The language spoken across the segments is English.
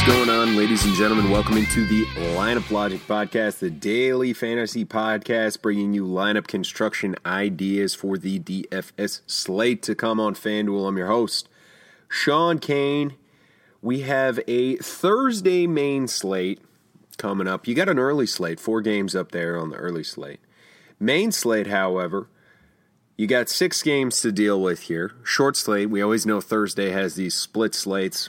is going on, ladies and gentlemen? Welcome into the Lineup Logic Podcast, the daily fantasy podcast, bringing you lineup construction ideas for the DFS slate to come on FanDuel. I'm your host, Sean Kane. We have a Thursday main slate coming up. You got an early slate, 4 games up there on the early slate. Main slate, however, you got 6 games to deal with here. Short slate, we always know Thursday has these split slates.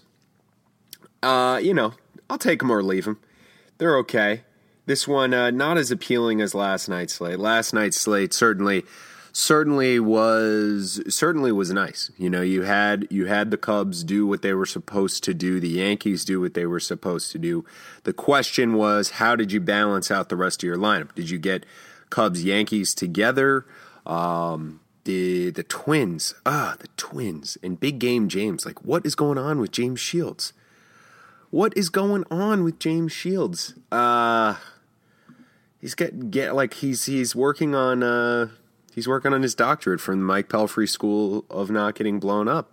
I'll take them or leave them. They're okay. This one, not as appealing as last night's slate. Last night's slate certainly was nice. You know, you had the Cubs do what they were supposed to do. The Yankees do what they were supposed to do. The question was, how did you balance out the rest of your lineup? Did you get Cubs Yankees together? The Twins. The Twins and Big Game James. Like, what is going on with James Shields? What is going on with James Shields? He's working on his doctorate from the Mike Pelfrey School of Not Getting Blown Up.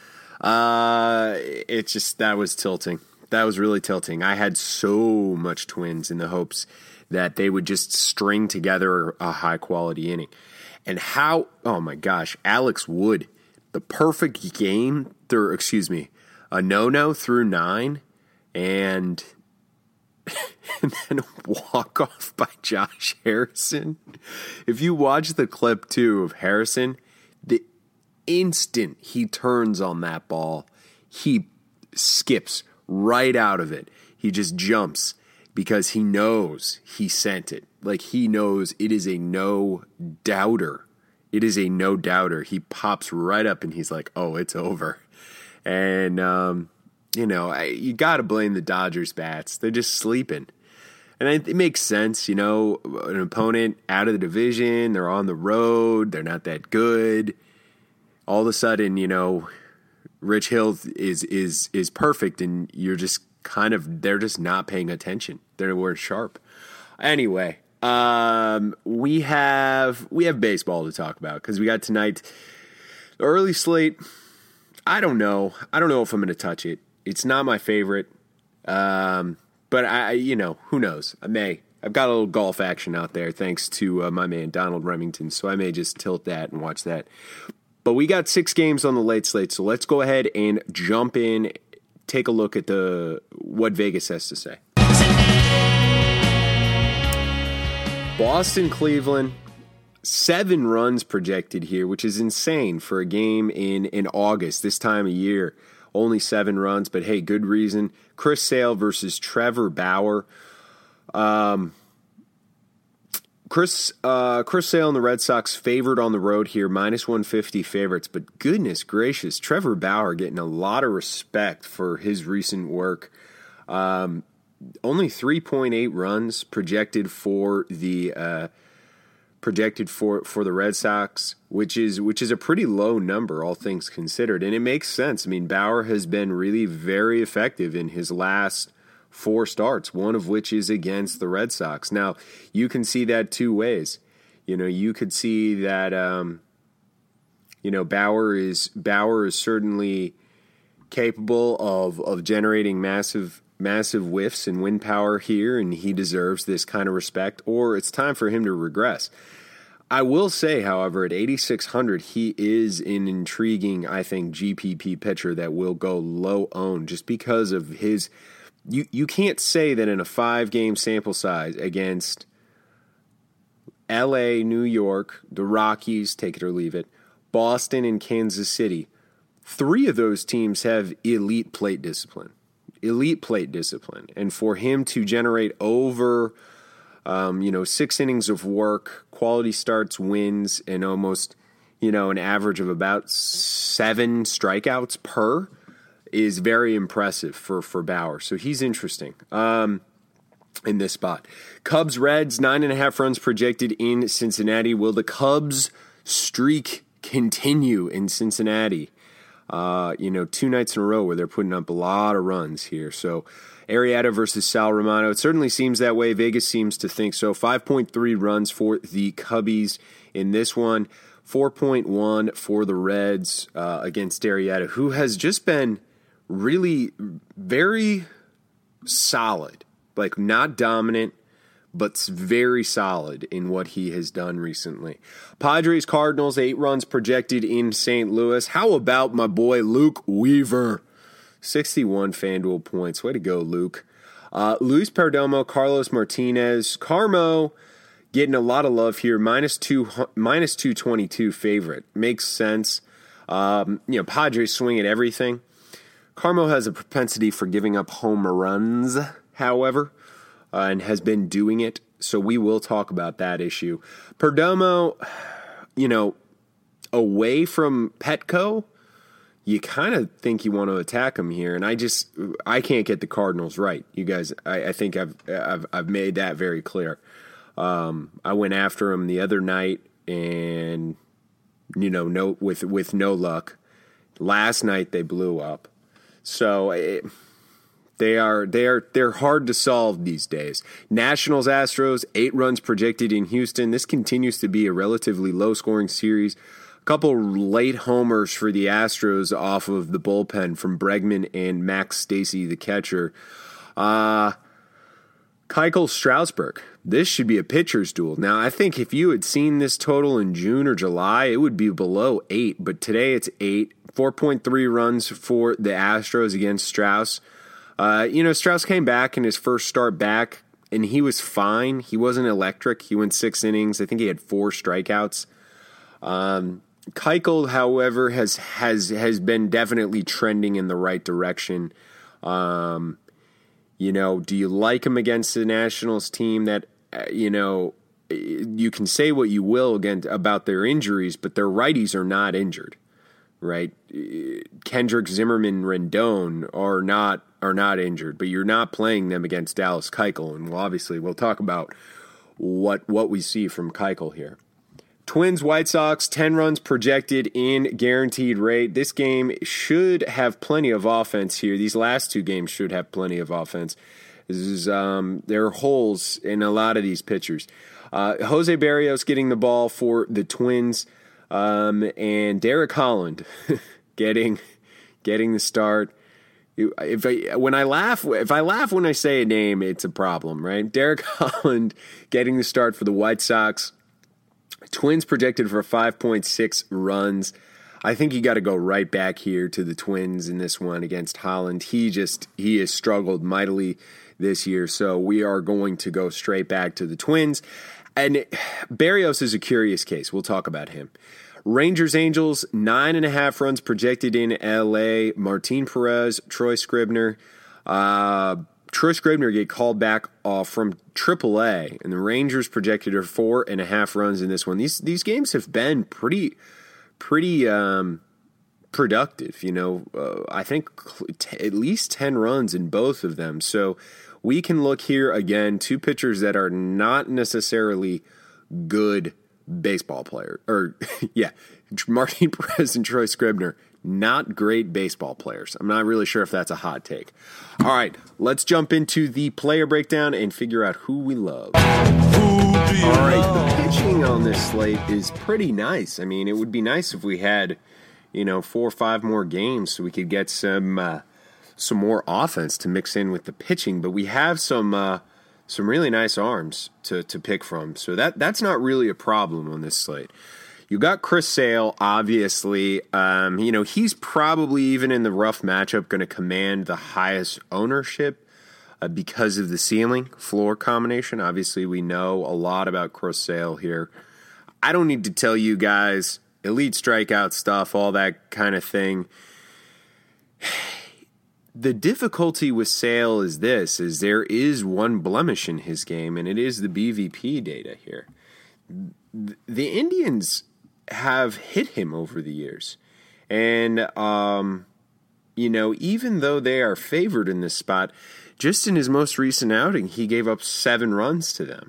That was tilting. That was really tilting. I had so much Twins in the hopes that they would just string together a high quality inning. And oh my gosh, Alex Wood, the perfect game a no-no through 9. And then a walk-off by Josh Harrison. If you watch the clip, too, of Harrison, the instant he turns on that ball, he skips right out of it. He just jumps because he knows he sent it. Like, he knows it is a no-doubter. It is a no-doubter. He pops right up and he's like, oh, it's over. And, you got to blame the Dodgers bats. They're just sleeping. And it makes sense, an opponent out of the division, they're on the road, they're not that good. All of a sudden, Rich Hill is perfect, and you're just they're just not paying attention. They weren't sharp. Anyway, we have baseball to talk about because we got tonight. The early slate, I don't know if I'm going to touch it. It's not my favorite, but who knows? I've got a little golf action out there thanks to my man Donald Remington, so I may just tilt that and watch that. But we got 6 games on the late slate, so let's go ahead and jump in, take a look at what Vegas has to say. Boston, Cleveland, 7 runs projected here, which is insane for a game in August, this time of year. Only 7 runs, but hey, good reason. Chris Sale versus Trevor Bauer. Chris Sale and the Red Sox favored on the road here, -150 favorites. But goodness gracious, Trevor Bauer getting a lot of respect for his recent work. Only 3.8 runs projected for the Red Sox, which is a pretty low number, all things considered. And it makes sense. I mean, Bauer has been really very effective in his last 4 starts, one of which is against the Red Sox. Now, you can see that 2 ways. You could see that, Bauer is certainly capable of generating massive whiffs and wind power here, and he deserves this kind of respect, or it's time for him to regress. I will say, however, at 8,600, he is an intriguing, I think, GPP pitcher that will go low owned just because of his. You can't say that in a 5-game sample size against LA, New York, the Rockies, take it or leave it, Boston, and Kansas City. 3 of those teams have elite plate discipline. And for him to generate over 6 innings of work, quality starts, wins, and almost, an average of about 7 strikeouts per is very impressive for Bauer. So he's interesting in this spot. Cubs, Reds, 9.5 runs projected in Cincinnati. Will the Cubs streak continue in Cincinnati? 2 nights in a row where they're putting up a lot of runs here. So Arrieta versus Sal Romano. It certainly seems that way. Vegas seems to think so. 5.3 runs for the Cubbies in this one. 4.1 for the Reds against Arrieta, who has just been really very solid. Like, not dominant, but very solid in what he has done recently. Padres Cardinals, 8 runs projected in St. Louis. How about my boy Luke Weaver? 61 FanDuel points. Way to go, Luke. Luis Perdomo, Carlos Martinez, Carmo getting a lot of love here. Minus 222 favorite. Makes sense. Padres swing at everything. Carmo has a propensity for giving up home runs, however, and has been doing it. So we will talk about that issue. Perdomo, away from Petco, you kind of think you want to attack him here, and I can't get the Cardinals right. You guys, I think I've made that very clear. I went after him the other night, and with no luck. Last night they blew up, so they're hard to solve these days. Nationals Astros, 8 runs projected in Houston. This continues to be a relatively low scoring series. Couple late homers for the Astros off of the bullpen from Bregman and Max Stasey, the catcher. Keuchel Strasburg. This should be a pitcher's duel. Now, I think if you had seen this total in June or July, it would be below 8. But today it's 8. 4.3 runs for the Astros against Strauss. Strauss came back in his first start back, and he was fine. He wasn't electric. He went 6 innings. I think he had 4 strikeouts. Keuchel, however, has been definitely trending in the right direction. Do you like him against the Nationals team that, you can say what you will about their injuries, but their righties are not injured, right? Kendrick, Zimmerman, Rendon are not injured, but you're not playing them against Dallas Keuchel, and we'll talk about what we see from Keuchel here. Twins, White Sox, 10 runs projected in guaranteed rate. This game should have plenty of offense here. These last 2 games should have plenty of offense. There are holes in a lot of these pitchers. Jose Barrios getting the ball for the Twins, and Derek Holland getting the start. If I laugh when I say a name, it's a problem, right? Derek Holland getting the start for the White Sox. Twins projected for 5.6 runs. I think you got to go right back here to the Twins in this one against Holland. He has struggled mightily this year, so we are going to go straight back to the Twins. And Barrios is a curious case. We'll talk about him. Rangers Angels, 9.5 runs projected in LA. Martin Perez, Troy Scribner. Troy Scribner get called back from AAA, and the Rangers projected are 4.5 runs in this one. These games have been pretty productive. I think at least 10 runs in both of them. So we can look here again, 2 pitchers that are not necessarily good baseball players. Martin Perez and Troy Scribner. Not great baseball players. I'm not really sure if that's a hot take. All right, let's jump into the player breakdown and figure out who we love. All right, the pitching on this slate is pretty nice. I mean, it would be nice if we had, 4 or 5 more games so we could get some more offense to mix in with the pitching. But we have some really nice arms to pick from. So that's not really a problem on this slate. You got Chris Sale, obviously. He's probably, even in the rough matchup, going to command the highest ownership because of the ceiling-floor combination. Obviously, we know a lot about Chris Sale here. I don't need to tell you guys, elite strikeout stuff, all that kind of thing. The difficulty with Sale is there is one blemish in his game, and it is the BVP data here. The Indians have hit him over the years. And, even though they are favored in this spot, just in his most recent outing, he gave up 7 runs to them.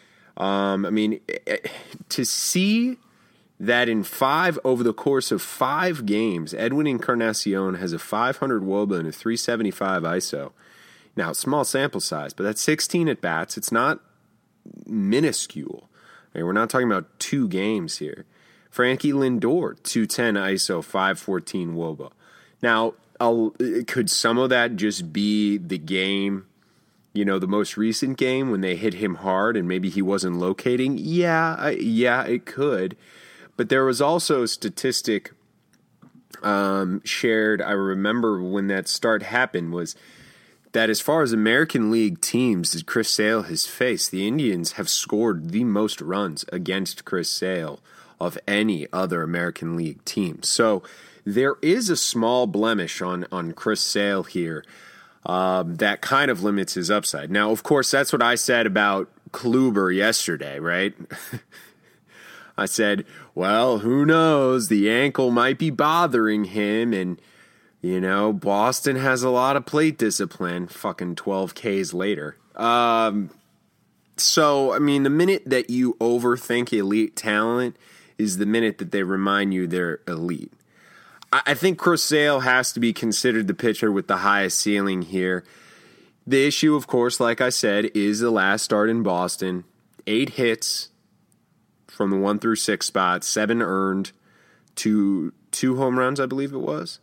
To see that over the course of 5 games, Edwin Encarnacion has a 500 WOBA and a 375 ISO. Now, small sample size, but that's 16 at-bats. It's not minuscule. We're not talking about 2 games here. Frankie Lindor, 210 ISO, 514 WOBA. Now, could some of that just be the game The most recent game when they hit him hard and maybe he wasn't locating? Yeah, it could. But there was also a statistic shared, I remember when that start happened, was that as far as American League teams that Chris Sale has faced, the Indians have scored the most runs against Chris Sale of any other American League team. So there is a small blemish on Chris Sale here that kind of limits his upside. Now, of course, that's what I said about Kluber yesterday, right? I said, well, who knows? The ankle might be bothering him, and Boston has a lot of plate discipline. Fucking 12 Ks later. So, I mean, the minute that you overthink elite talent is the minute that they remind you they're elite. I think Chris Sale has to be considered the pitcher with the highest ceiling here. The issue, of course, like I said, is the last start in Boston. 8 hits from the 1 through 6 spots, 7 earned, two home runs, I believe it was.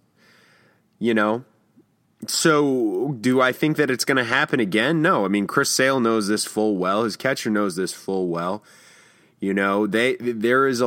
So do I think that it's going to happen again? No. I mean, Chris Sale knows this full well. His catcher knows this full well. There is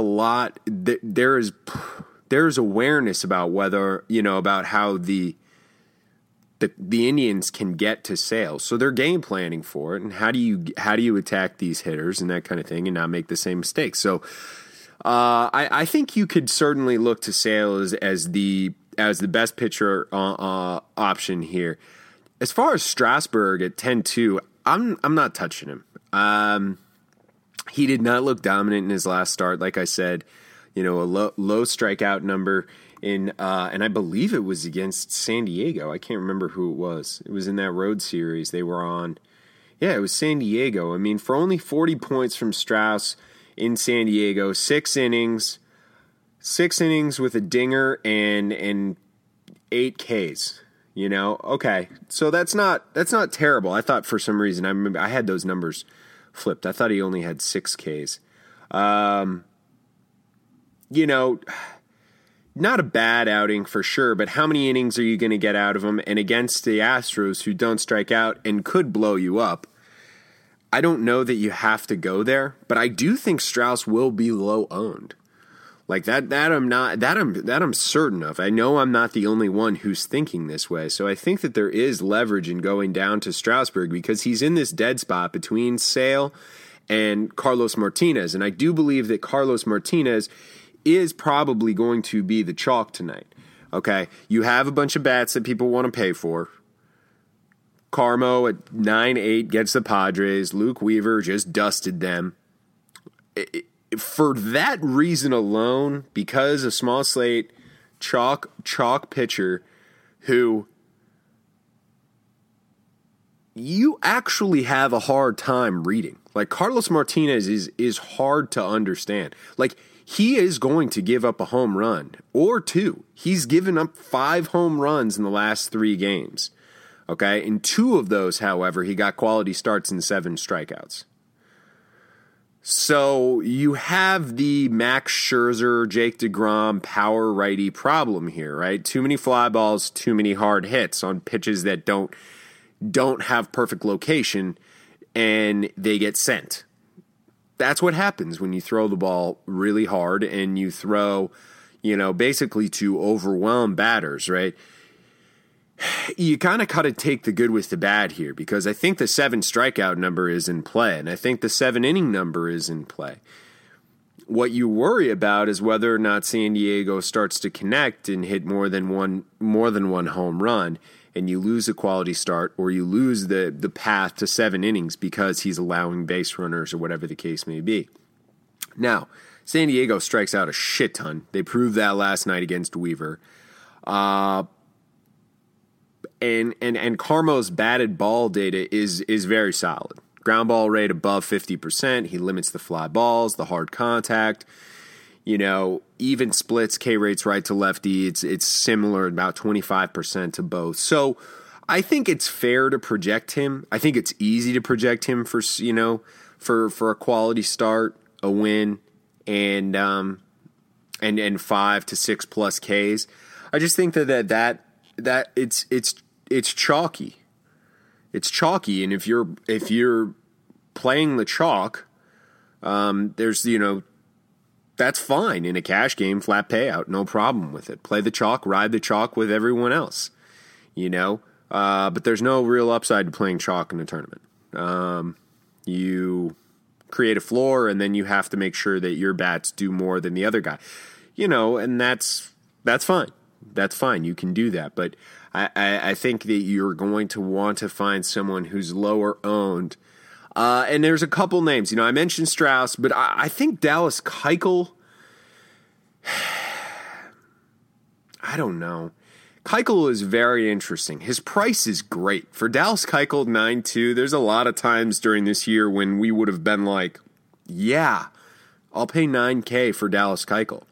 awareness about whether, about how the Indians can get to Sale. So they're game planning for it. And how do you attack these hitters and that kind of thing and not make the same mistakes? So I think you could certainly look to Sale as the best pitcher option here. As far as Strasburg at 10-2, I'm not touching him. He did not look dominant in his last start. Like I said, a low strikeout number in, and I believe it was against San Diego. I can't remember who it was. It was in that road series they were on. Yeah, it was San Diego. I mean, for only 40 points from Strauss in San Diego, 6 innings with a dinger and 8 Ks. Okay, so that's not terrible. I thought for some reason, I remember I had those numbers flipped. I thought he only had 6 Ks. Not a bad outing for sure, but how many innings are you going to get out of him? And against the Astros, who don't strike out and could blow you up, I don't know that you have to go there, but I do think Strauss will be low owned. Like that I'm certain of. I know I'm not the only one who's thinking this way. So I think that there is leverage in going down to Strasburg because he's in this dead spot between Sale and Carlos Martinez. And I do believe that Carlos Martinez is probably going to be the chalk tonight. Okay, you have a bunch of bats that people want to pay for. Carmo at 9-8 gets the Padres. Luke Weaver just dusted them. For that reason alone, because a small slate chalk pitcher who you actually have a hard time reading. Like Carlos Martinez is hard to understand. Like he is going to give up a home run or 2. He's given up 5 home runs in the last 3 games. Okay, in 2 of those, however, he got quality starts and 7 strikeouts. So you have the Max Scherzer, Jake DeGrom power righty problem here, right? Too many fly balls, too many hard hits on pitches that don't have perfect location, and they get sent. That's what happens when you throw the ball really hard and you throw, basically to overwhelm batters, right? You kind of got to take the good with the bad here because I think the 7 strikeout number is in play, and I think the 7 inning number is in play. What you worry about is whether or not San Diego starts to connect and hit more than one home run, and you lose a quality start or you lose the path to 7 innings because he's allowing base runners or whatever the case may be. Now, San Diego strikes out a shit ton. They proved that last night against Weaver. And Carmo's batted ball data is very solid. Ground ball rate above 50%. He limits the fly balls, the hard contact. Even splits, K rates right to lefty. It's similar, about 25% to both. So I think it's fair to project him. I think it's easy to project him for a quality start, a win, and 5 to 6 plus Ks. I just think that it's chalky. It's chalky, and if you're playing the chalk, there's that's fine in a cash game, flat payout, no problem with it. Play the chalk, ride the chalk with everyone else, but there's no real upside to playing chalk in a tournament. You create a floor, and then you have to make sure that your bats do more than the other guy, and that's fine. That's fine. You can do that, but I think that you're going to want to find someone who's lower owned. And there's a couple names. I mentioned Strauss, but I think Dallas Keuchel, I don't know. Keuchel is very interesting. His price is great. For Dallas Keuchel, 9.2, there's a lot of times during this year when we would have been like, yeah, I'll pay $9K for Dallas Keuchel.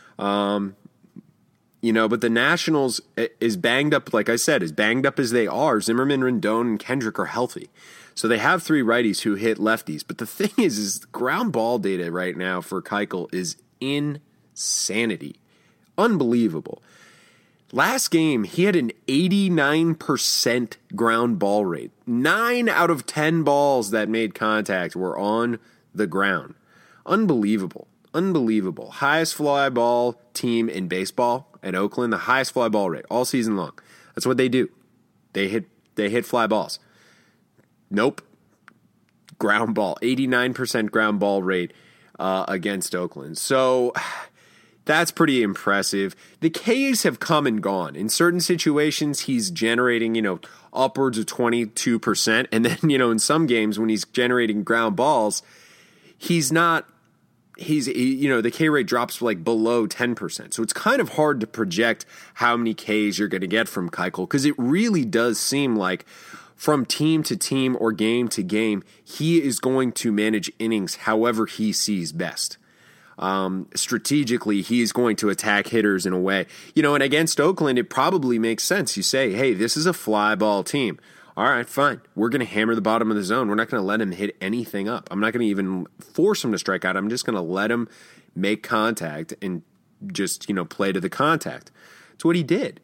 But the Nationals is banged up, like I said, as banged up as they are. Zimmerman, Rendon, and Kendrick are healthy. So they have three righties who hit lefties. But the thing is the ground ball data right now for Keuchel is insanity. Unbelievable. Last game, he had an 89% ground ball rate. 9 out of 10 balls that made contact were on the ground. Unbelievable. Unbelievable. Highest fly ball team in baseball at Oakland. The highest fly ball rate all season long. That's what they do. They hit fly balls. Nope. Ground ball. 89% ground ball rate against Oakland. So that's pretty impressive. The Ks have come and gone. In certain situations, he's generating, upwards of 22%. And then, in some games when he's generating ground balls, the K rate drops like below 10%. So it's kind of hard to project how many Ks you're going to get from Keuchel, because it really does seem like from team to team or game to game, he is going to manage innings however he sees best. Strategically, he's going to attack hitters in a way, and against Oakland, it probably makes sense. You say, hey, this is a fly ball team. All right, fine. We're going to hammer the bottom of the zone. We're not going to let him hit anything up. I'm not going to even force him to strike out. I'm just going to let him make contact and just, play to the contact. That's what he did.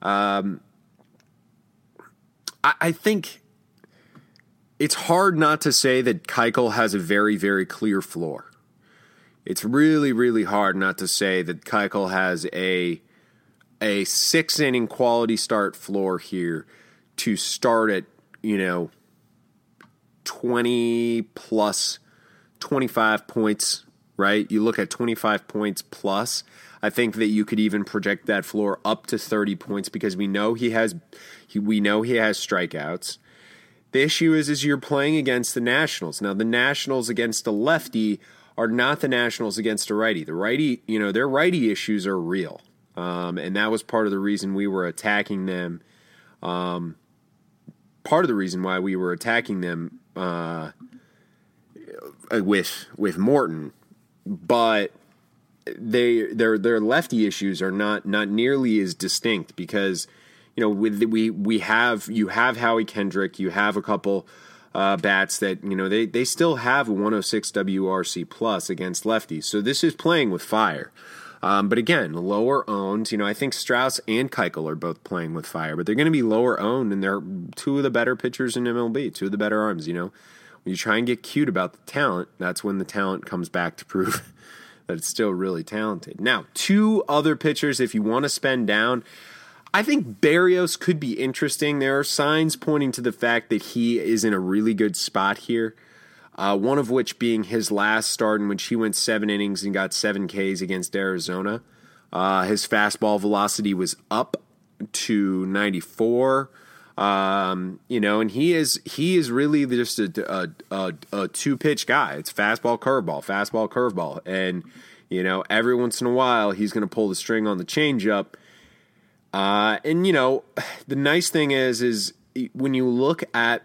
I think it's hard not to say that Keuchel has a very, very clear floor. It's really, really hard not to say that Keuchel has a 6-inning quality start floor here to start at, 20 plus 25 points, right? You look at 25 points plus. I think that you could even project that floor up to 30 points because we know he has strikeouts. The issue is you're playing against the Nationals. Now, the Nationals against a lefty are not the Nationals against a righty. The righty, their righty issues are real. And that was part of the reason we were attacking them. Part of the reason why we were attacking them with Morton. But their lefty issues are not nearly as distinct because you have Howie Kendrick, you have a couple bats that they still have a 106 WRC plus against lefties, so this is playing with fire. But again, lower owned. I think Strauss and Keuchel are both playing with fire, but they're going to be lower owned, and they're two of the better pitchers in MLB, two of the better arms. When you try and get cute about the talent, that's when the talent comes back to prove that it's still really talented. Now, two other pitchers, if you want to spend down, I think Berrios could be interesting. There are signs pointing to the fact that he is in a really good spot here. One of which being his last start in which he went 7 innings and got 7 Ks against Arizona. His fastball velocity was up to 94. And he is really just a 2-pitch guy. It's fastball, curveball. And, every once in a while he's going to pull the string on the changeup. The nice thing is when you look at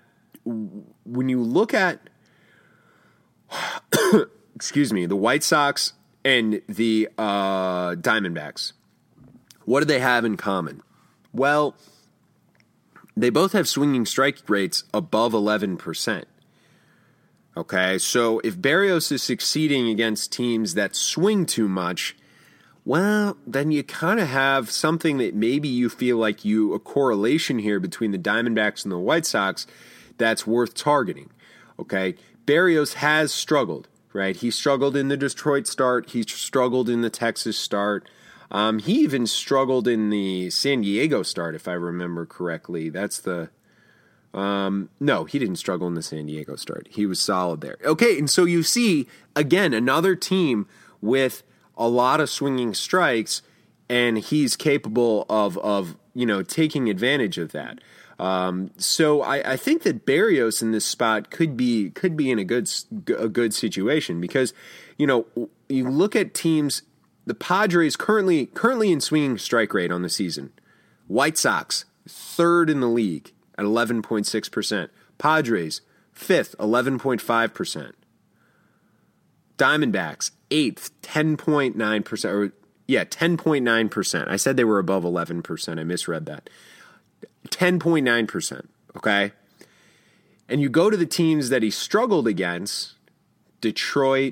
excuse me, the White Sox and the Diamondbacks, what do they have in common? Well, they both have swinging strike rates above 11%. Okay, so if Berrios is succeeding against teams that swing too much, well, then you kind of have something that maybe you feel like a correlation here between the Diamondbacks and the White Sox that's worth targeting. Okay, Berrios has struggled, right? He struggled in the Detroit start. He struggled in the Texas start. He even struggled in the San Diego start, if I remember correctly. That's the... no, he didn't struggle in the San Diego start. He was solid there. Okay, and so you see, again, another team with a lot of swinging strikes, and he's capable of taking advantage of that. So I think that Berrios in this spot could be in a good situation because, you look at teams, the Padres currently in swinging strike rate on the season. White Sox, third in the league at 11.6%. Padres, fifth, 11.5%. Diamondbacks, eighth, 10.9%. Or 10.9%. I said they were above 11%. I misread that. 10.9%, okay? And you go to the teams that he struggled against, Detroit,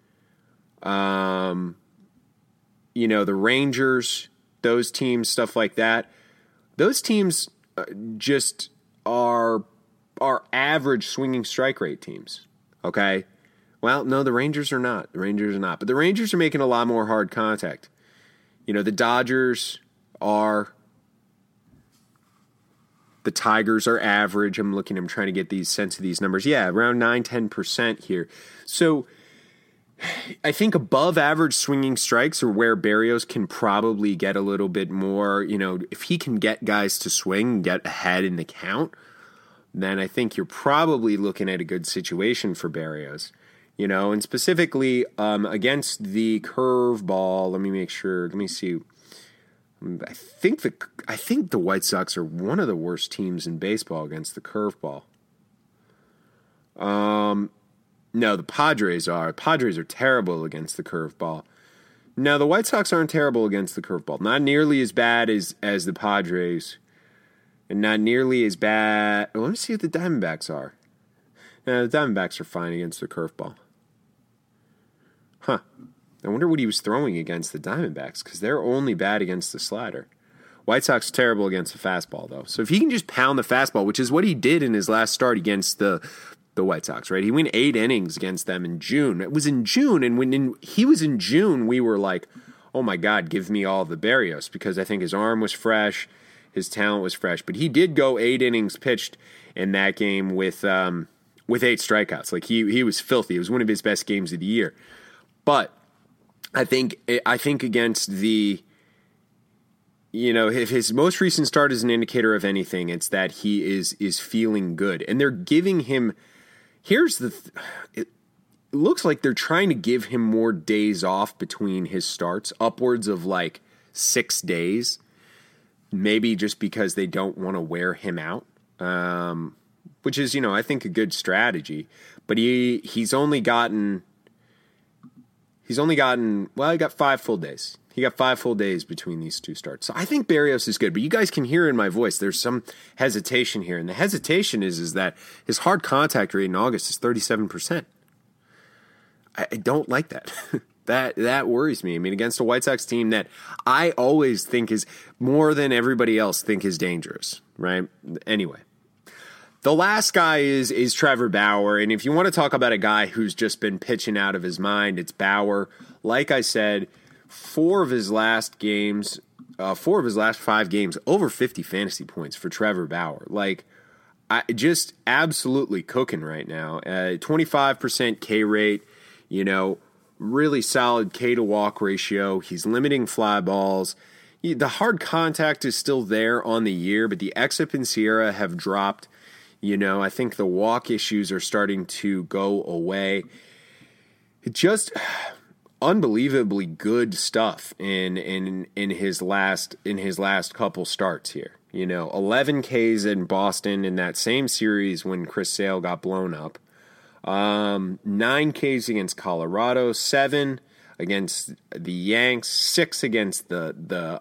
the Rangers, those teams, stuff like that. Those teams just are average swinging strike rate teams, okay? Well, no, the Rangers are not. But the Rangers are making a lot more hard contact. The Dodgers are... The Tigers are average. I'm trying to get these sense of these numbers. Yeah, around 9-10% here. So I think above average swinging strikes are where Berrios can probably get a little bit more. If he can get guys to swing, get ahead in the count, then I think you're probably looking at a good situation for Berrios. And specifically against the curveball. Let me see. I think the White Sox are one of the worst teams in baseball against the curveball. No, the Padres are. Padres are terrible against the curveball. No, the White Sox aren't terrible against the curveball. Not nearly as bad as the Padres, and not nearly as bad. Well, let me see what the Diamondbacks are. The Diamondbacks are fine against the curveball. Huh. I wonder what he was throwing against the Diamondbacks, because they're only bad against the slider. White Sox terrible against the fastball, though. So if he can just pound the fastball, which is what he did in his last start against the White Sox, right? He went 8 innings against them in June. It was in June, and when he was in June, we were like, oh my God, give me all the Berrios, because I think his arm was fresh, his talent was fresh. But he did go 8 innings pitched in that game with 8 strikeouts. Like he was filthy. It was one of his best games of the year. But I think against the, if his most recent start is an indicator of anything, it's that he is feeling good. And they're giving him, it looks like they're trying to give him more days off between his starts, upwards of like 6 days, maybe just because they don't want to wear him out, which is, I think a good strategy. But he's only gotten, he got 5 full days. He got 5 full days between these 2 starts. So I think Berrios is good, but you guys can hear in my voice, there's some hesitation here. And the hesitation is that his hard contact rate in August is 37%. I don't like that. That worries me. I mean, against a White Sox team that I always think is more than everybody else think is dangerous, right? Anyway. The last guy is Trevor Bauer, and if you want to talk about a guy who's just been pitching out of his mind, it's Bauer. Like I said, 4 of his last 5 games, over 50 fantasy points for Trevor Bauer. Like, just absolutely cooking right now. 25% K rate, really solid K to walk ratio. He's limiting fly balls. The hard contact is still there on the year, but the xFIP and SIERA have dropped. I think the walk issues are starting to go away. Just unbelievably good stuff in his last couple starts here. 11 Ks in Boston in that same series when Chris Sale got blown up. 9 Ks against Colorado, 7 against the Yanks, 6 against the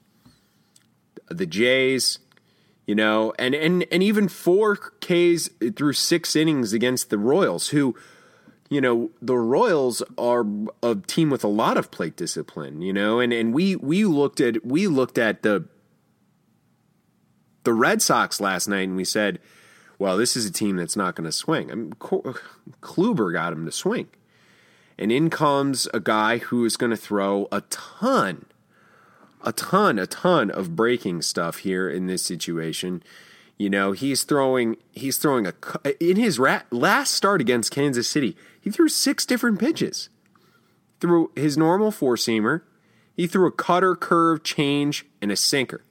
Jays. And even 4 Ks through 6 innings against the Royals, who, the Royals are a team with a lot of plate discipline, and we looked at the Red Sox last night and we said, well, this is a team that's not going to swing. I mean, Kluber got him to swing. And in comes a guy who is going to throw a ton of breaking stuff here in this situation. You know, he's throwing in his last start against Kansas City, he threw 6 different pitches. Threw his normal four-seamer, he threw a cutter, curve, change, and a sinker.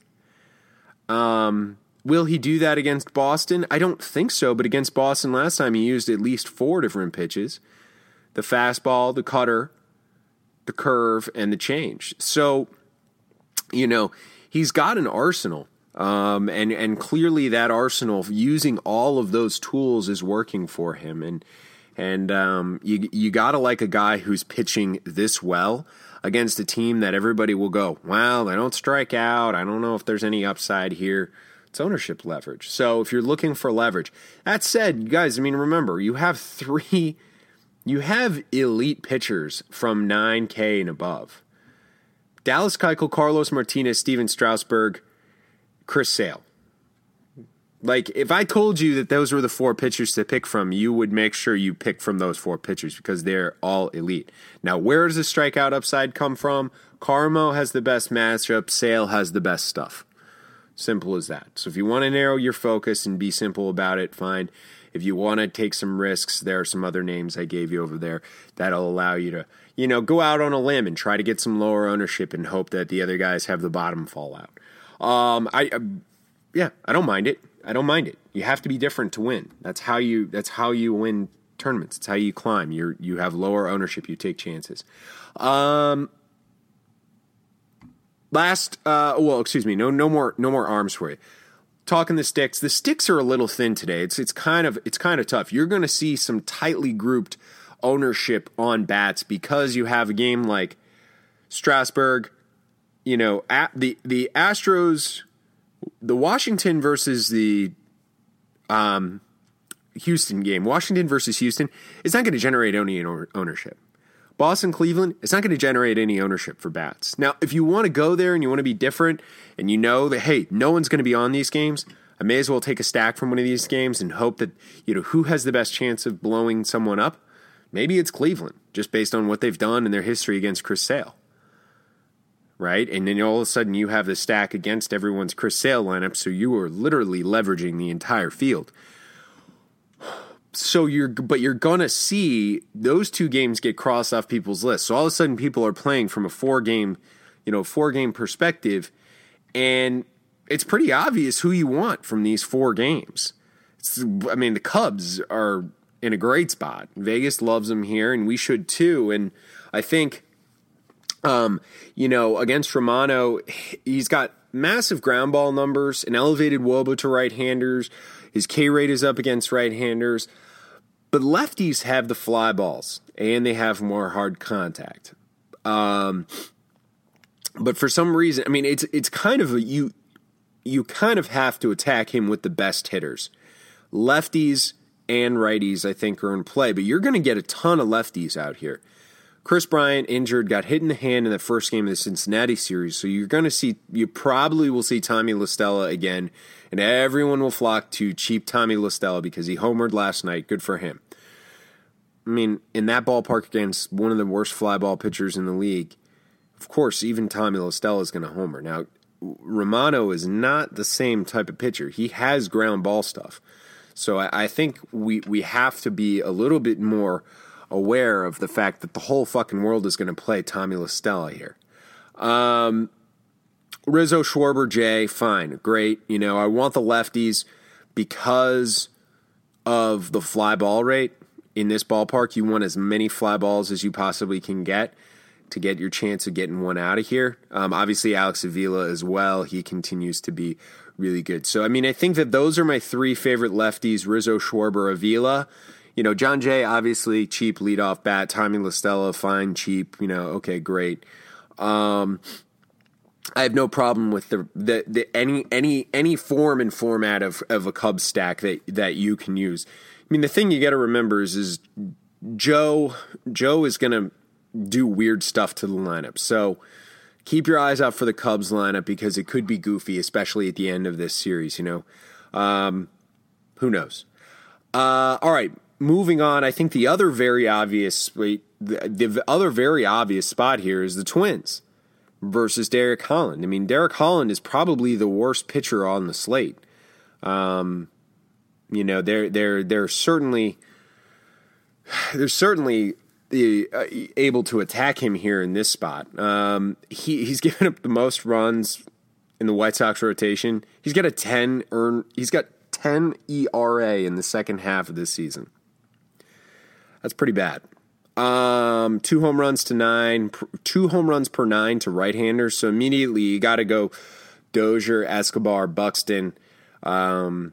Will he do that against Boston? I don't think so, but against Boston last time he used at least 4 different pitches. The fastball, the cutter, the curve, and the change. So, you know, he's got an arsenal. And clearly that arsenal, using all of those tools, is working for him. And you gotta like a guy who's pitching this well against a team that everybody will go, wow, they don't strike out. I don't know if there's any upside here. It's ownership leverage. So if you're looking for leverage, that said, you guys, I mean, remember, you have elite pitchers from 9K and above. Dallas Keuchel, Carlos Martinez, Steven Strasburg, Chris Sale. Like, if I told you that those were the 4 pitchers to pick from, you would make sure you pick from those 4 pitchers because they're all elite. Now, where does the strikeout upside come from? Carmo has the best matchup. Sale has the best stuff. Simple as that. So if you want to narrow your focus and be simple about it, fine. If you want to take some risks, there are some other names I gave you over there that'll allow you to, you know, go out on a limb and try to get some lower ownership and hope that the other guys have the bottom fall out. I don't mind it. I don't mind it. You have to be different to win. That's how you win tournaments. It's how you climb. You have lower ownership. You take chances. No more arms for you. Talking the sticks. The sticks are a little thin today. It's kind of tough. You're going to see some tightly grouped ownership on bats because you have a game like Strasburg. You know, at the Astros, the Washington versus the Houston game. Washington versus Houston is not going to generate any ownership. Boston, Cleveland, it's not going to generate any ownership for bats. Now, if you want to go there and you want to be different and you know that, hey, no one's going to be on these games, I may as well take a stack from one of these games and hope that, you know, who has the best chance of blowing someone up? Maybe it's Cleveland, just based on what they've done in their history against Chris Sale. Right? And then all of a sudden you have the stack against everyone's Chris Sale lineup, so you are literally leveraging the entire field. So you're going to see those 2 games get crossed off people's lists. So all of a sudden people are playing from a 4-game perspective, and it's pretty obvious who you want from these 4 games. The Cubs are in a great spot. Vegas loves them here, and we should too. And I think, against Romano, he's got massive ground ball numbers, an elevated WOBA to right-handers. His K rate is up against right-handers. But lefties have the fly balls, and they have more hard contact. But for some reason, I mean, it's kind of you kind of have to attack him with the best hitters. Lefties and righties, I think, are in play, but you're going to get a ton of lefties out here. Chris Bryant, injured, got hit in the hand in the first game of the Cincinnati series, so you probably will see Tommy La Stella again, and everyone will flock to cheap Tommy La Stella because he homered last night. Good for him. I mean, in that ballpark against one of the worst fly ball pitchers in the league, of course, even Tommy La Stella is going to homer. Now, Romano is not the same type of pitcher. He has ground ball stuff. So I think we have to be a little bit more aware of the fact that the whole fucking world is going to play Tommy La Stella here. Rizzo, Schwarber, Jay, fine, great. You know, I want the lefties because of the fly ball rate. In this ballpark, you want as many fly balls as you possibly can get to get your chance of getting one out of here. Obviously, Alex Avila as well. He continues to be really good. So, I mean, I think that those are my 3 favorite lefties, Rizzo, Schwarber, Avila. You know, John Jay, obviously, cheap leadoff bat. Tommy La Stella, fine, cheap. You know, okay, great. I have no problem with any form and format of a Cubs stack that you can use. I mean, the thing you got to remember is Joe is going to do weird stuff to the lineup. So keep your eyes out for the Cubs lineup because it could be goofy, especially at the end of this series. You know, Who knows? All right, moving on. I think the other very obvious spot here is the Twins versus Derek Holland. I mean, Derek Holland is probably the worst pitcher on the slate. They're certainly able to attack him here in this spot. He's given up the most runs in the White Sox rotation. He's got 10 ERA in the second half of this season. That's pretty bad. 2 home runs per 9 to right-handers. So immediately you got to go Dozier, Escobar, Buxton. No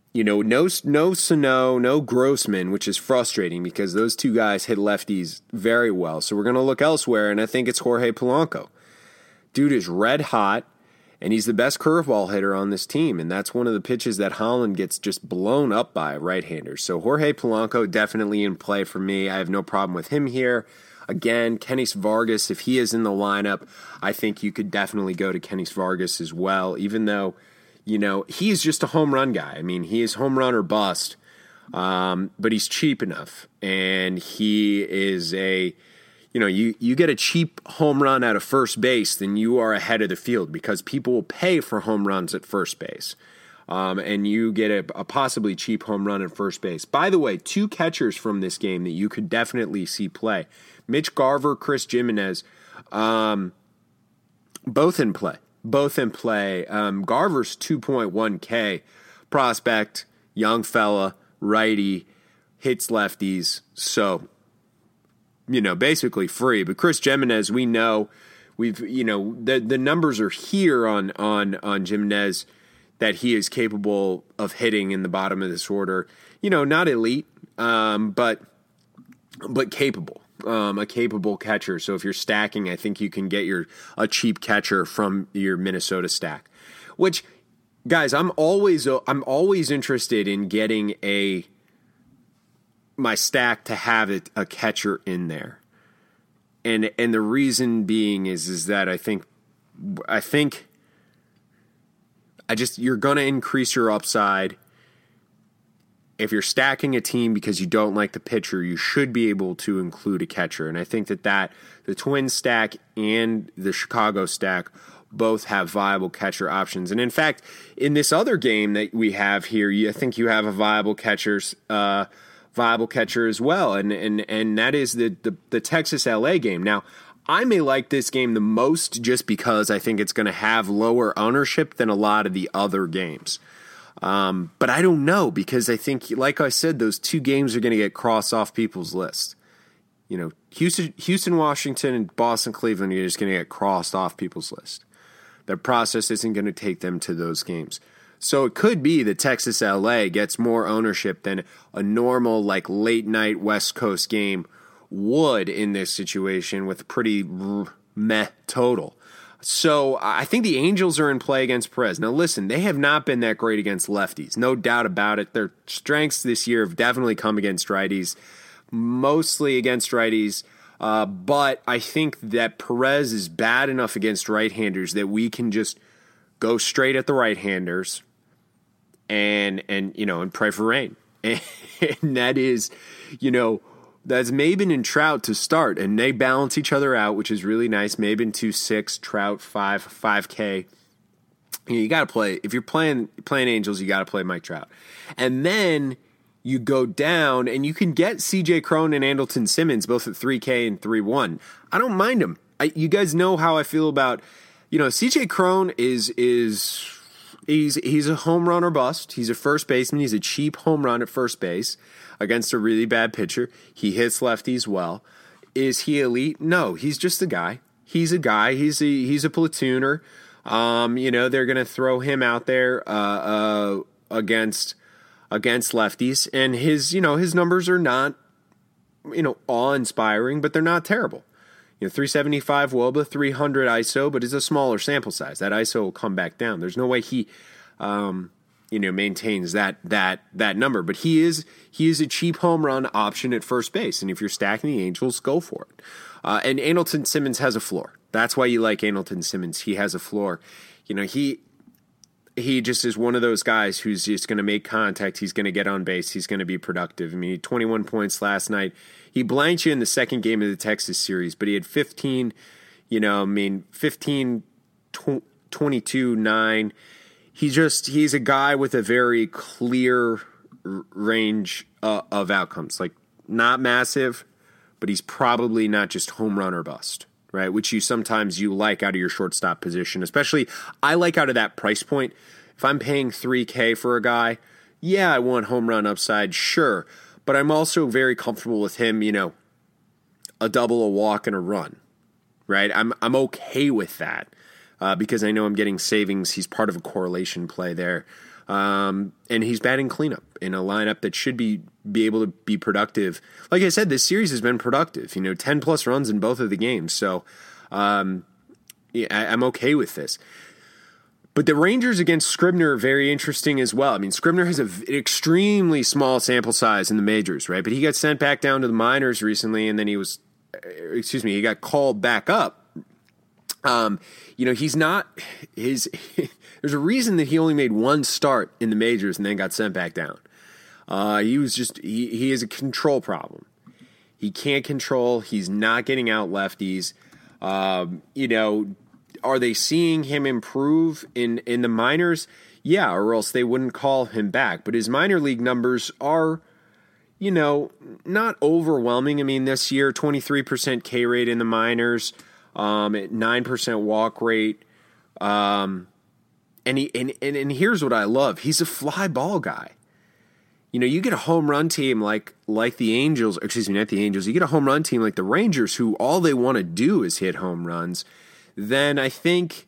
Sano, no Grossman, which is frustrating because those two guys hit lefties very well. So we're going to look elsewhere, and I think it's Jorge Polanco. Dude is red hot, and he's the best curveball hitter on this team, and that's one of the pitches that Holland gets just blown up by right-handers. So Jorge Polanco definitely in play for me. I have no problem with him here. Again, Kenys Vargas, if he is in the lineup, I think you could definitely go to Kenys Vargas as well, even though he's just a home run guy. I mean, he is home run or bust, but he's cheap enough. And he is you get a cheap home run out of first base, then you are ahead of the field because people will pay for home runs at first base. And you get a possibly cheap home run at first base. By the way, 2 catchers from this game that you could definitely see play. Mitch Garver, Chris Jimenez, both in play. Garver's 2.1K prospect, young fella, righty, hits lefties, so basically free. But Chris Jimenez, we know the numbers are here on Jimenez that he is capable of hitting in the bottom of this order. Not elite, but capable. A capable catcher. So if you're stacking, I think you can get a cheap catcher from your Minnesota stack. Which, guys, I'm always interested in getting my stack to have a catcher in there, and the reason being is that I think you're going to increase your upside. If you're stacking a team because you don't like the pitcher, you should be able to include a catcher. And I think that the Twins stack and the Chicago stack both have viable catcher options. And in fact, in this other game that we have here, I think you have a viable catcher as well. And that is the Texas LA game. Now, I may like this game the most just because I think it's going to have lower ownership than a lot of the other games. But I don't know, because I think, like I said, those 2 games are going to get crossed off people's list. Houston, Washington, and Boston, Cleveland are just going to get crossed off people's list. The process isn't going to take them to those games. So it could be that Texas LA gets more ownership than a normal late night West Coast game would in this situation with a pretty meh total. So I think the Angels are in play against Perez. Now, listen, they have not been that great against lefties. No doubt about it. Their strengths this year have definitely come against righties, mostly against righties. But I think that Perez is bad enough against right-handers that we can just go straight at the right-handers and pray for rain. And that is, that's Maben and Trout to start, and they balance each other out, which is really nice. Maben 2.6, Trout 5K. You got to play, if you're playing Angels, you got to play Mike Trout. And then you go down, and you can get C.J. Cron and Andrelton Simmons both at 3K and 3.1. I don't mind them. You guys know how I feel about, C.J. Cron is he's a home run or bust. He's a first baseman. He's a cheap home run at first base against a really bad pitcher. He hits lefties well. Is he elite? No, he's just a guy. He's a guy. He's a platooner. They're going to throw him out there against lefties, and his numbers are not awe-inspiring, but they're not terrible. 375 WOBA, 300 ISO, but it's a smaller sample size. That ISO will come back down. There's no way he maintains that number. But he is a cheap home run option at first base, and if you're stacking the Angels, go for it. And Andrelton Simmons has a floor. That's why you like Andrelton Simmons. He has a floor. He he just is one of those guys who's just going to make contact. He's going to get on base. He's going to be productive. I mean, he had 21 points last night. He blanked you in the second game of the Texas series, but he had 15, 15, 22, 9. He's a guy with a very clear range of outcomes. Like, not massive, but he's probably not just home run or bust, right? Which you like out of your shortstop position. Especially, I like out of that price point. If I'm paying $3K for a guy, yeah, I want home run upside, sure. But I'm also very comfortable with him, a double, a walk, and a run, right? I'm okay with that because I know I'm getting savings. He's part of a correlation play there. And he's batting cleanup in a lineup that should be able to be productive. Like I said, this series has been productive, 10-plus runs in both of the games. So I'm okay with this. But the Rangers against Scribner are very interesting as well. I mean, Scribner has an extremely small sample size in the majors, right? But he got sent back down to the minors recently, and then he got called back up. He's not his. There's a reason that he only made one start in the majors and then got sent back down. He has a control problem. He can't control. He's not getting out lefties. Are they seeing him improve in the minors? Yeah, or else they wouldn't call him back. But his minor league numbers are, not overwhelming. I mean, this year, 23% K rate in the minors, 9% walk rate. And here's what I love. He's a fly ball guy. You get a home run team like the Angels, not the Angels. You get a home run team like the Rangers, who all they want to do is hit home runs. Then I think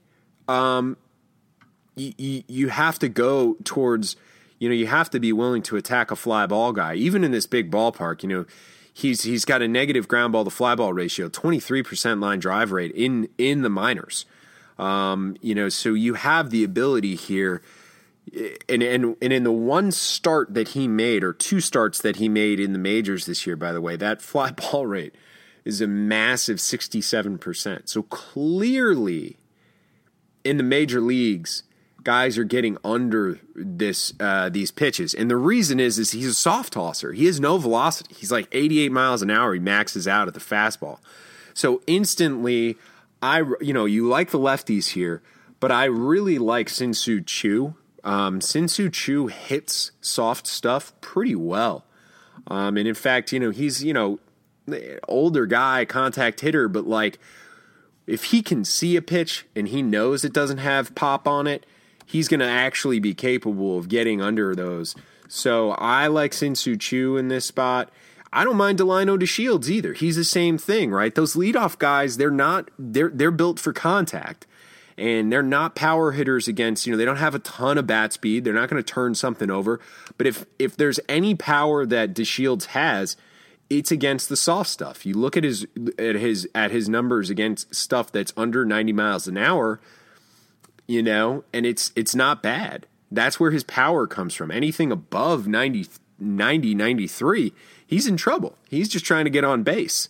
you have to go towards, you have to be willing to attack a fly ball guy. Even in this big ballpark, he's got a negative ground ball to fly ball ratio, 23% line drive rate in the minors. So you have the ability here. And in the one start that he made, or two starts that he made in the majors this year, by the way, that fly ball rate is a massive 67%. So clearly, in the major leagues, guys are getting under these pitches. And the reason is he's a soft tosser. He has no velocity. He's like 88 miles an hour. He maxes out at the fastball. So instantly, you like the lefties here, but I really like Shin-Soo Choo. Shin-Soo Choo hits soft stuff pretty well. And in fact, he's, older guy, contact hitter, but like if he can see a pitch and he knows it doesn't have pop on it, he's going to actually be capable of getting under those. So I like Shin-Soo Choo in this spot. I don't mind Delino DeShields either. He's the same thing, right? Those leadoff guys, they're built for contact. And they're not power hitters against, they don't have a ton of bat speed. They're not going to turn something over. But if there's any power that DeShields has, it's against the soft stuff. You look at his numbers against stuff that's under 90 miles an hour, and it's not bad. That's where his power comes from. Anything above 90, 93, he's in trouble. He's just trying to get on base.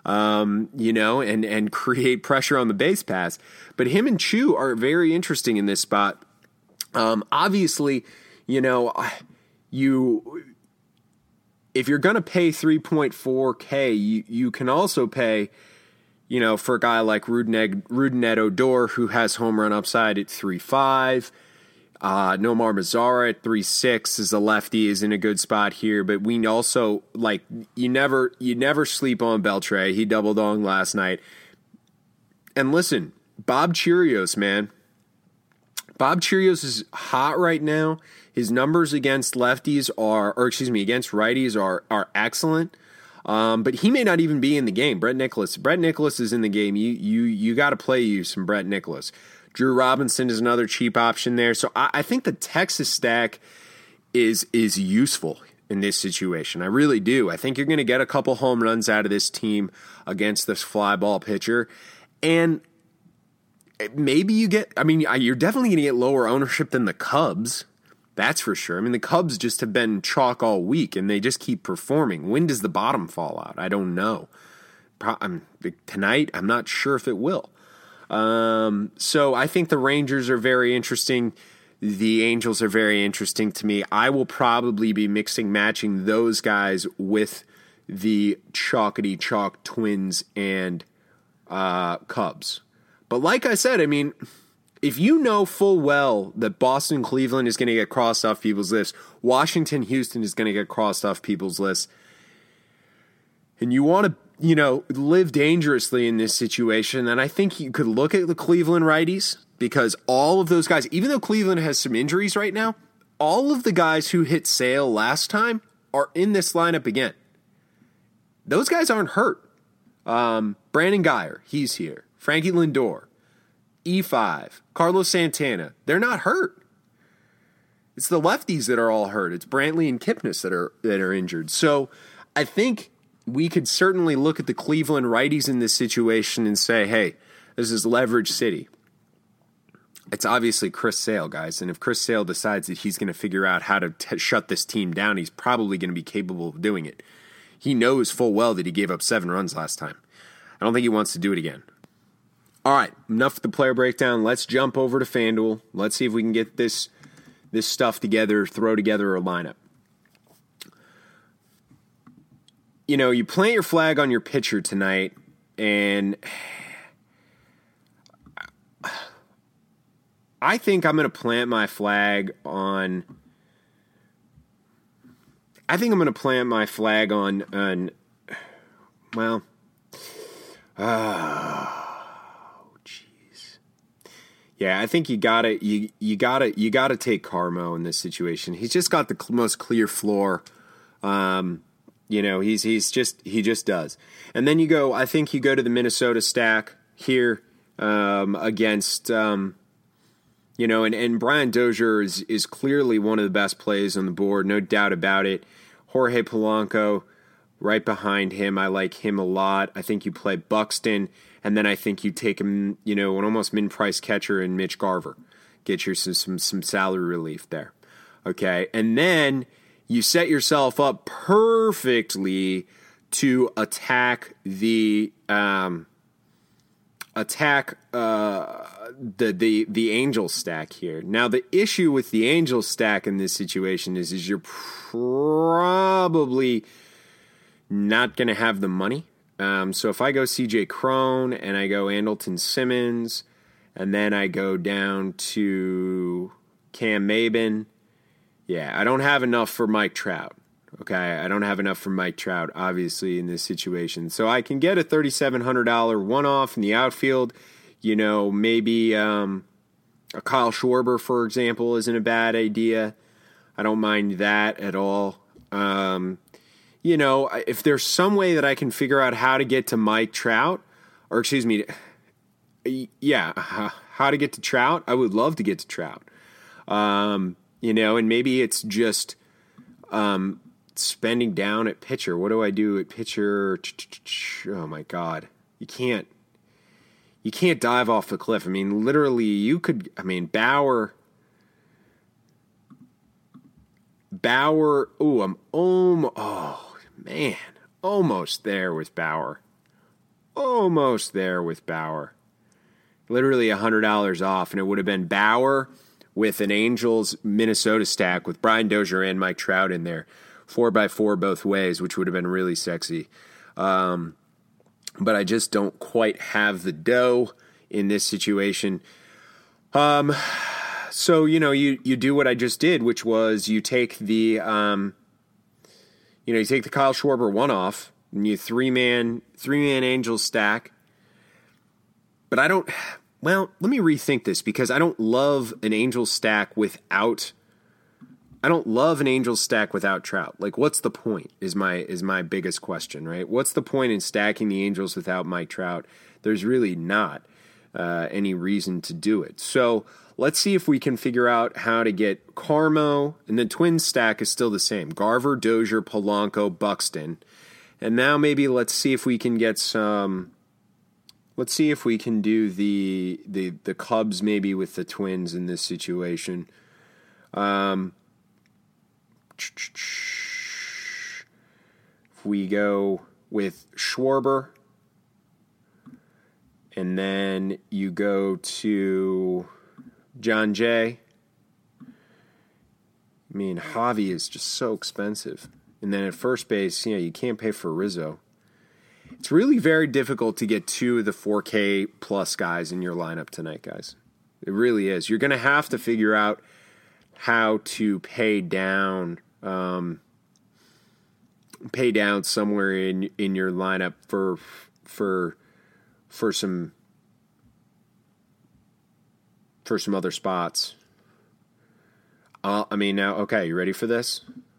And create pressure on the base pass. But him and Choo are very interesting in this spot. Obviously, if you're going to pay 3.4K, you can also pay, for a guy like Rougned Odor, who has home run upside at 3.5. Nomar Mazara at 3.6 is a lefty, is in a good spot here. But we also, you never sleep on Beltre. He double-donged last night. And listen, Bob Cheerios, man. Bob Cheerios is hot right now. His numbers against lefties against righties are excellent. But he may not even be in the game. Brett Nicholas is in the game. You got to play you some Brett Nicholas. Drew Robinson is another cheap option there. So I think the Texas stack is useful in this situation. I really do. I think you're going to get a couple home runs out of this team against this fly ball pitcher. And maybe you're definitely going to get lower ownership than the Cubs. That's for sure. I mean, the Cubs just have been chalk all week, and they just keep performing. When does the bottom fall out? I don't know. Tonight, I'm not sure if it will. So I think the Rangers are very interesting. the Angels are very interesting to me. I will probably be matching those guys with the chalkity chalk Twins and Cubs. But like I said, I mean, if you know full well that Boston, Cleveland is going to get crossed off people's lists, Washington, Houston is going to get crossed off people's lists, and you want to, live dangerously in this situation, then I think you could look at the Cleveland righties, because all of those guys, even though Cleveland has some injuries right now, all of the guys who hit Sale last time are in this lineup again. Those guys aren't hurt. Brandon Guyer, he's here. Frankie Lindor, E5, Carlos Santana, they're not hurt. It's the lefties that are all hurt. It's Brantley and Kipnis that are injured. So I think we could certainly look at the Cleveland righties in this situation and say, hey, this is leverage city. It's obviously Chris Sale, guys, and if Chris Sale decides that he's going to figure out how to shut this team down, he's probably going to be capable of doing it. He knows full well that he gave up 7 runs last time. I don't think he wants to do it again. All right, enough of the player breakdown. Let's jump over to FanDuel. Let's see if we can get this stuff together, throw together a lineup. You plant your flag on your pitcher tonight, and I think I'm going to plant my flag on. Well, jeez. Yeah, I think you gotta take Carmo in this situation. He's just got the most clear floor. He just does. And then I think you go to the Minnesota stack here against. And Brian Dozier is clearly one of the best plays on the board, no doubt about it. Jorge Polanco right behind him. I like him a lot. I think you play Buxton, and then I think you take him, an almost min-price catcher in Mitch Garver. Get you some salary relief there. Okay, and then you set yourself up perfectly to attack the Angels stack here. Now, the issue with the Angels stack in this situation is you're probably not going to have the money. So if I go CJ Cron and I go Andrelton Simmons and then I go down to Cam Maben, I don't have enough for Mike Trout. Okay, I don't have enough for Mike Trout, obviously, in this situation. So I can get a $3,700 one-off in the outfield. Maybe a Kyle Schwarber, for example, isn't a bad idea. I don't mind that at all. If there's some way that I can figure out how to get to Mike Trout, how to get to Trout, I would love to get to Trout. And maybe it's just spending down at pitcher. What do I do at pitcher? Oh my God. You can't dive off the cliff. I mean, literally you could, Bauer. Almost there with Bauer. Literally $100 off, and it would have been Bauer with an Angels Minnesota stack with Brian Dozier and Mike Trout in there. 4x4 both ways, which would have been really sexy. But I just don't quite have the dough in this situation. So, you do what I just did, which was you take the, you take the Kyle Schwarber one-off, and you three-man Angels stack. But let me rethink this, because I don't love an Angels stack without Trout. Like, what's the point is my biggest question, right? What's the point in stacking the Angels without Mike Trout? There's really not any reason to do it. So let's see if we can figure out how to get Carmo, and the Twins stack is still the same. Garver, Dozier, Polanco, Buxton. And now maybe let's see if we can get some... Let's see if we can do the Cubs maybe with the Twins in this situation. If we go with Schwarber, and then you go to John Jay, I mean, Javi is just so expensive. And then at first base, you can't pay for Rizzo. It's really very difficult to get two of the 4K plus guys in your lineup tonight, guys. It really is. You're going to have to figure out how to pay down somewhere in your lineup for some other spots. Now, okay, you ready for this?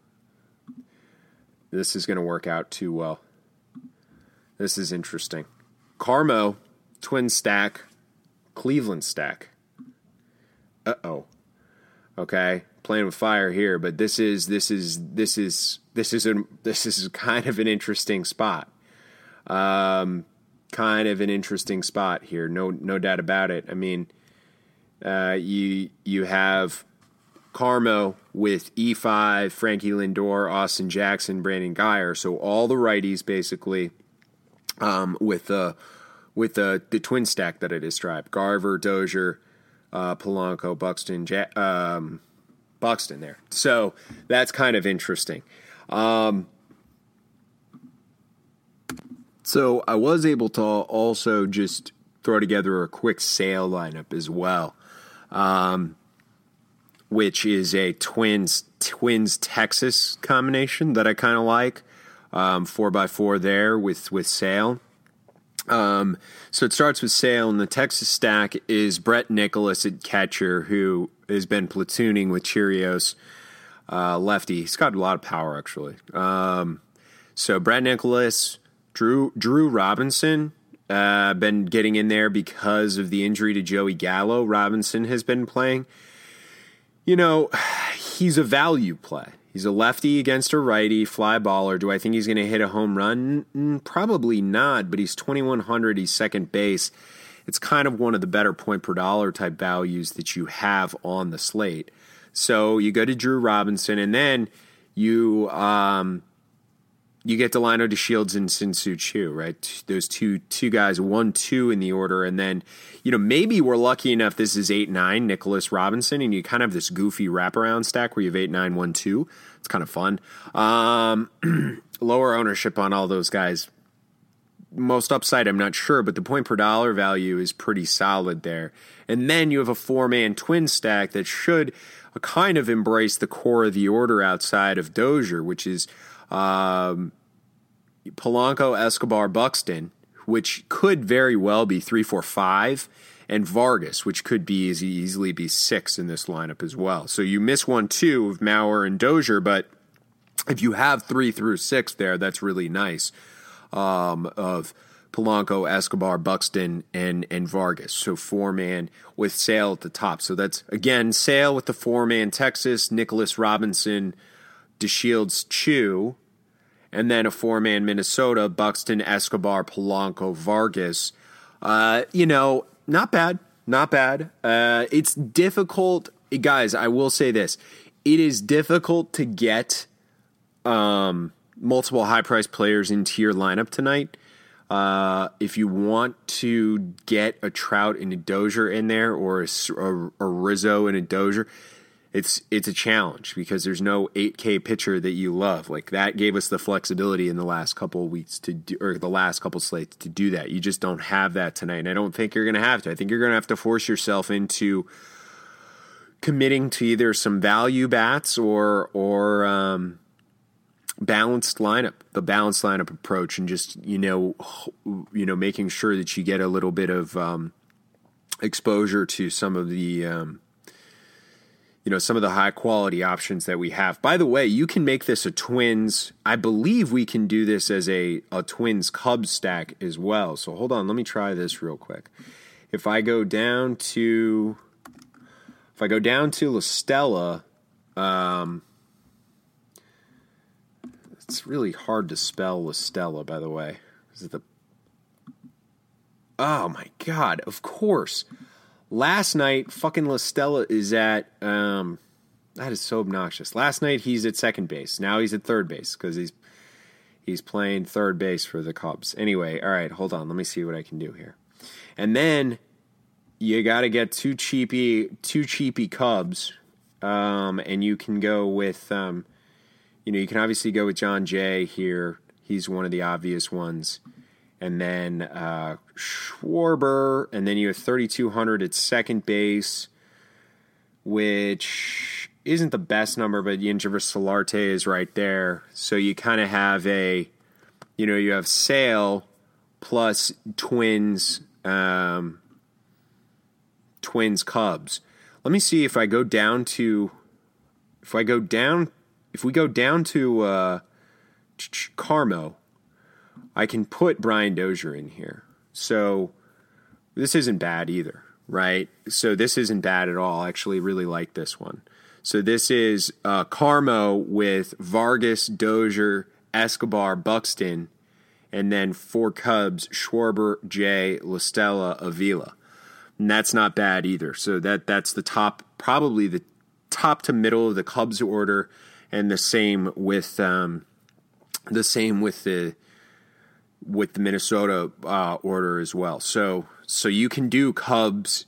This is going to work out too well. This is interesting. Carmo, Twin stack, Cleveland stack. Uh-oh. Okay, playing with fire here, but this is kind of an interesting spot. Kind of an interesting spot here. No doubt about it. I mean, you have Carmo with E5, Frankie Lindor, Austin Jackson, Brandon Guyer. So all the righties basically with the twin stack that I described: Garver, Dozier, Polanco, Buxton there. So that's kind of interesting. So I was able to also just throw together a quick sale lineup as well, which is a Twins Texas combination that I kind of like. 4x4 there with Sale. So it starts with Sale, and the Texas stack is Brett Nicholas at catcher, who has been platooning with Cheerios, lefty. He's got a lot of power, actually. So Brett Nicholas, Drew Robinson, been getting in there because of the injury to Joey Gallo. Robinson has been playing. He's a value play. He's a lefty against a righty, fly baller. Do I think he's going to hit a home run? Probably not, but he's 2,100. He's second base. It's kind of one of the better point per dollar type values that you have on the slate. So you go to Drew Robinson, and then you get Delino DeShields and Sin-Soo Choo, right? Those two guys, 1-2 in the order. And then, maybe we're lucky enough this is 8-9, Nicholas Robinson, and you kind of have this goofy wraparound stack where you have 8-9, 1-2. It's kind of fun. Lower ownership on all those guys. Most upside, I'm not sure, but the point per dollar value is pretty solid there. And then you have a 4-man twin stack that should kind of embrace the core of the order outside of Dozier, which is Polanco, Escobar, Buxton, which could very well be 3-4-5, and Vargas, which could be easily be 6 in this lineup as well. So you miss 1-2 of Mauer and Dozier, but if you have 3 through 6 there, that's really nice. Of Polanco, Escobar, Buxton, and Vargas. So 4-man with Sale at the top. So that's, again, Sale with the 4-man Texas, Nicholas Robinson, DeShields, Choo, and then a 4-man Minnesota, Buxton, Escobar, Polanco, Vargas. Not bad. It's difficult. Guys, I will say this. It is difficult to get multiple high-priced players into your lineup tonight. If you want to get a Trout and a Dozier in there, or a Rizzo and a Dozier, it's a challenge because there's no 8K pitcher that you love. Like, that gave us the flexibility in the last couple of weeks or the last couple slates to do that. You just don't have that tonight, and I don't think you're going to have to. I think you're going to have to force yourself into committing to either some value bats or balanced lineup, the balanced lineup approach, and just making sure that you get a little bit of exposure to some of the some of the high quality options that we have. By the way, you can make this a Twins. I believe we can do this as a Twins Cubs stack as well. So hold on, let me try this real quick. If I go down to La Stella, it's really hard to spell La Stella, by the way. Oh my God, of course. Last night, fucking La Stella is at, that is so obnoxious. Last night, he's at second base. Now he's at third base because he's playing third base for the Cubs. Anyway, all right, hold on. Let me see what I can do here. And then you got to get two cheapy Cubs. And you can go with, you can obviously go with John Jay here. He's one of the obvious ones. And then Schwarber, and then you have 3,200 at second base, which isn't the best number, but Yangervis Solarte is right there. So you kind of have you have Sale plus Twins, Cubs. Let me see if we go down to Carmo, I can put Brian Dozier in here. So this isn't bad either, right? So this isn't bad at all. I actually really like this one. So this is Carmo with Vargas, Dozier, Escobar, Buxton, and then for Cubs, Schwarber, Jay, La Stella, Avila. And that's not bad either. So that's the top, probably the top to middle of the Cubs order, and the same with the Minnesota order as well. So you can do Cubs,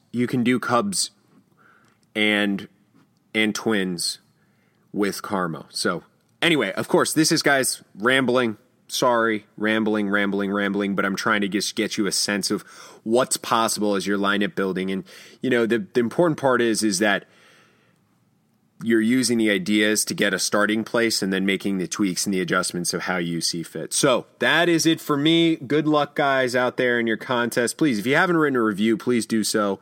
and Twins with Carmo. So anyway, of course, this is, guys, rambling. Sorry, rambling, but I'm trying to just get you a sense of what's possible as you're lineup building. And, the important part is that you're using the ideas to get a starting place and then making the tweaks and the adjustments of how you see fit. So that is it for me. Good luck, guys, out there in your contest. Please, if you haven't written a review, please do so.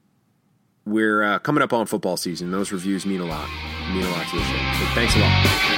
We're coming up on football season. Those reviews mean a lot. To the show. So thanks a lot.